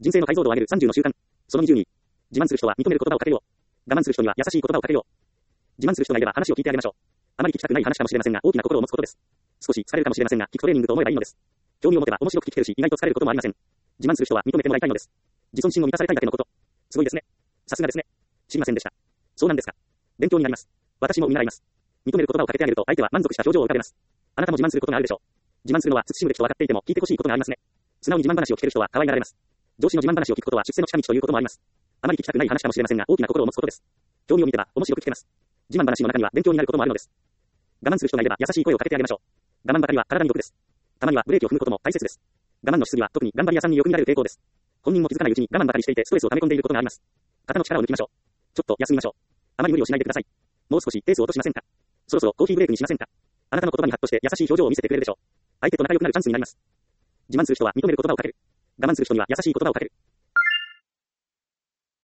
人生の解像度を上げる30の習慣。その22。自慢する人は認める言葉をかけよう。我慢する人には優しい言葉をかけよう。自慢する人がいれば話を聞いてあげましょう。あまり聞きたくない話かもしれませんが、大きな心を持つことです。少し疲れるかもしれませんが、聞くトレーニングと思えばいいのです。興味を持てば面白く聞けるし、意外と疲れることもありません。自慢する人は認めてもらいたいのです。自尊心を満たされたいだけのこと。すごいですね。さすがですね。知りませんでした。そうなんですか。勉強になります。私も見習います。認める言葉をかけてあげると相手は満足した表情を浮かべます。あなたも自慢することがあるでしょう。自慢するのは慎むべきと分かっていても聞いてほしいことがありますね。素直に自慢話を聞ける人は可愛がられます。上司の自慢話を聞くことは出世の近道ということもあります。あまり聞きたくない話かもしれませんが、大きな心を持つことです。興味を見てば面白く聞けます。自慢話の中には勉強になることもあるのです。我慢する人がいれば優しい声をかけてあげましょう。我慢ばかりは体に毒です。たまにはブレーキを踏むことも大切です。我慢のしすぎは特に頑張り屋さんに欲になる傾向です。本人も気づかないうちに我慢ばかりしていてストレスを溜め込んでいることがあります。肩の力を抜きましょう。ちょっと休みましょう。あまり無理をしないでください。もう少しペースを落としませんか。そろそろコーヒーブレイクにしませんか。あなたの言葉にハッとして優しい表情を見せてくれるでしょう。相手と仲良くなるチャンスになります。自慢する人は認める言葉をかける。我慢する人には優しい言葉をかける。